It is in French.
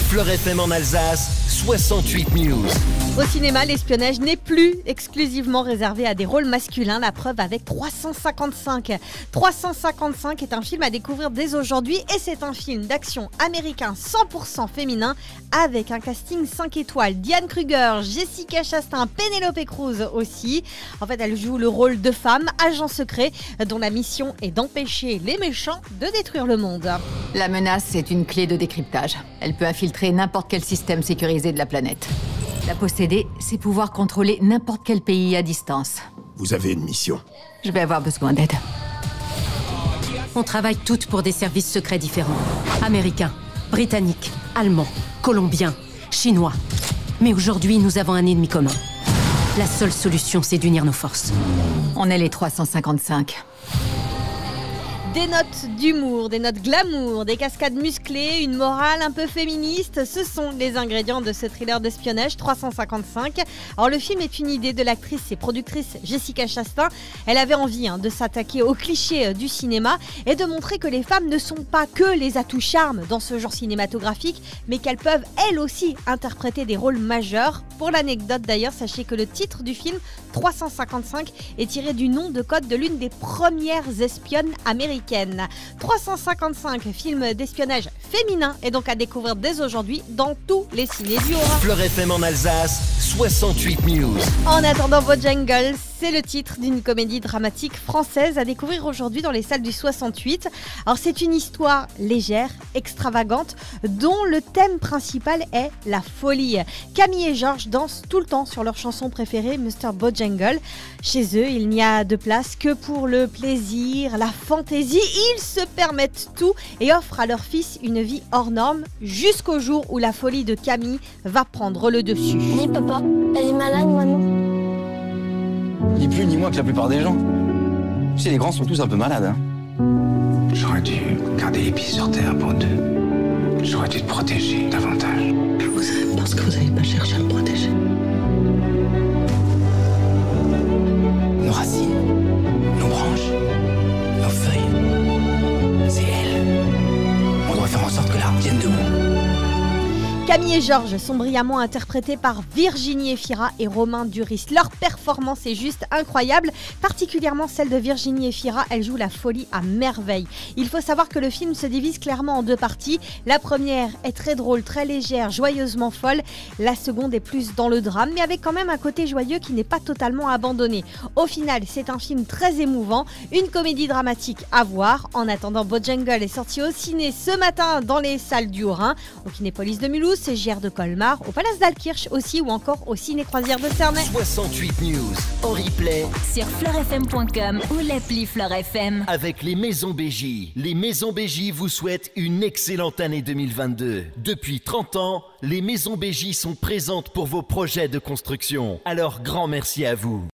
Fleur FM en Alsace, 68 News. Au cinéma, l'espionnage n'est plus exclusivement réservé à des rôles masculins. La preuve avec 355. 355 est un film à découvrir dès aujourd'hui et c'est un film d'action américain 100% féminin avec un casting 5 étoiles. Diane Kruger, Jessica Chastain, Penelope Cruz aussi. En fait, elle joue le rôle de femme, agent secret, dont la mission est d'empêcher les méchants de détruire le monde. La menace est une clé de décryptage. Elle peut infiltrer n'importe quel système sécurisé de la planète. La posséder, c'est pouvoir contrôler n'importe quel pays à distance. Vous avez une mission. Je vais avoir besoin d'aide. On travaille toutes pour des services secrets différents. Américains, britanniques, allemands, colombiens, chinois. Mais aujourd'hui, nous avons un ennemi commun. La seule solution, c'est d'unir nos forces. On est les 355. Des notes d'humour, des notes glamour, des cascades musclées, une morale un peu féministe, ce sont les ingrédients de ce thriller d'espionnage 355. Alors le film est une idée de l'actrice et productrice Jessica Chastain. Elle avait envie de s'attaquer aux clichés du cinéma et de montrer que les femmes ne sont pas que les atouts charmes dans ce genre cinématographique, mais qu'elles peuvent elles aussi interpréter des rôles majeurs. Pour l'anecdote d'ailleurs, sachez que le titre du film 355 est tiré du nom de code de l'une des premières espionnes américaines. 355 films d'espionnage féminin est donc à découvrir dès aujourd'hui dans tous les ciné du Haut-Rhin. Fleur FM en Alsace, 68 News. En attendant Bojangles, c'est le titre d'une comédie dramatique française à découvrir aujourd'hui dans les salles du 68. Alors c'est une histoire légère, extravagante, dont le thème principal est la folie. Camille et Georges dansent tout le temps sur leur chanson préférée, Mr. Bojangle. Chez eux, il n'y a de place que pour le plaisir, la fantaisie. Ils se permettent tout et offrent à leur fils une vie hors norme jusqu'au jour où la folie de Camille va prendre le dessus. Dis papa, elle est malade maman. Ni plus ni moins que la plupart des gens. Tu sais, les grands sont tous un peu malades. Hein. J'aurais dû garder les pieds sur terre pour deux. J'aurais dû te protéger davantage. Je vous aime parce que vous n'avez pas cherché à me protéger. Nos racines, nos branches, nos feuilles, c'est elle. On doit faire en sorte que l'arbre tienne debout. Camille et Georges sont brillamment interprétés par Virginie Efira et Romain Duris. Leur performance est juste incroyable, particulièrement celle de Virginie Efira. Elle joue la folie à merveille. Il faut savoir que le film se divise clairement en deux parties. La première est très drôle, très légère, joyeusement folle. La seconde est plus dans le drame, mais avec quand même un côté joyeux qui n'est pas totalement abandonné. Au final, c'est un film très émouvant, une comédie dramatique à voir. En attendant, Bojangles est sorti au ciné ce matin dans les salles du Haut-Rhin, au Kinépolis de Mulhouse, CGR de Colmar, au Palace d'Altkirch aussi ou encore au Ciné Croisière de Cernay. 68 News en replay sur fleurfm.com ou l'appli Fleur FM. avec les Maisons BJ. Les Maisons BJ vous souhaitent une excellente année 2022. Depuis 30 ans, les Maisons BJ sont présentes pour vos projets de construction. Alors grand merci à vous.